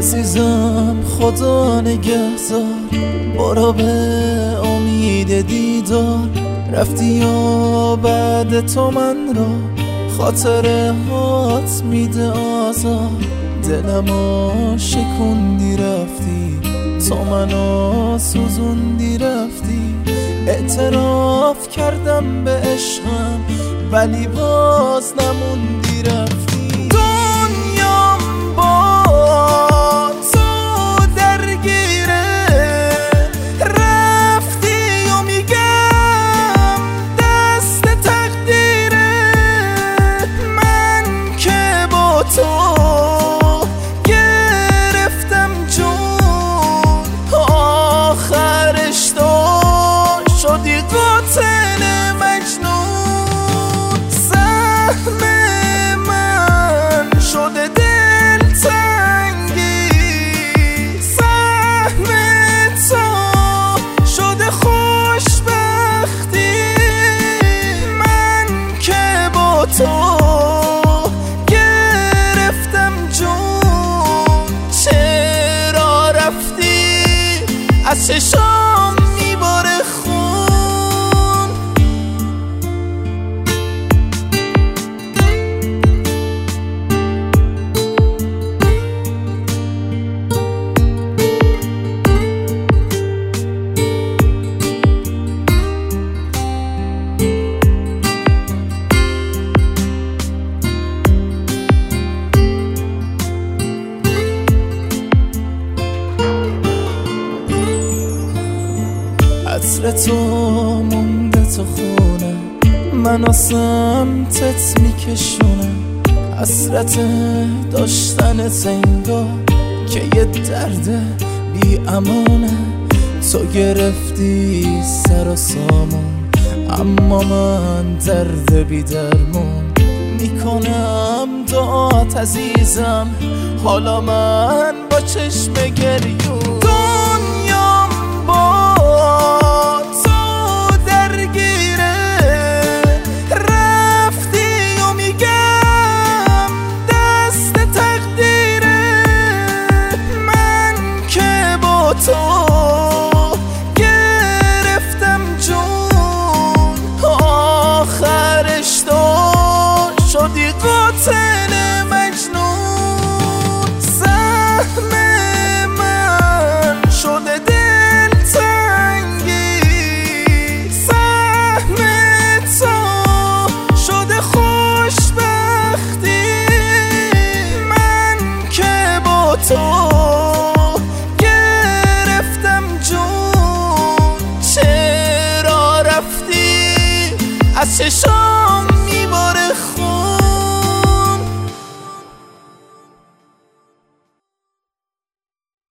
عزیزم خدا نگهدار، برو به امید دیدار. رفتی یا بعد تو من را خاطره هات میده آزار. دلمو شکوندی رفتی، تو منو سوزوندی رفتی. اعتراف کردم به عشقم ولی باز نموندی رفتی. دنیام با تو درگیره، رفتی و میگم دست تقدیره. من که با تو گرفتم جون، آخرش تو شدی قاتل مجنون. سهم من شده دلتنگی، سهم تو شده خوشبختی. من که با تو گرفتم جون، چرا رفتی؟ از چشام میباره خون. عطر تو مونده تو خونه، منو سمتت میکشونه. حسرت داشتنت انگار که یه درد بی امانه. تو گرفتی سر و سامون، اما من درد بی درمون. میکنم دعات عزیزم، حالا من با چشم گریون. دنیام با تو درگیره، رفتی و میگم دست تقدیره. من که با تو گرفتم جون، آخرش تو شدی قاتل مجنون. سهم من شده دلتنگی، سهم تو شده خوشبختی. من که با تو گرفتم جون، چرا رفتی؟ از چشام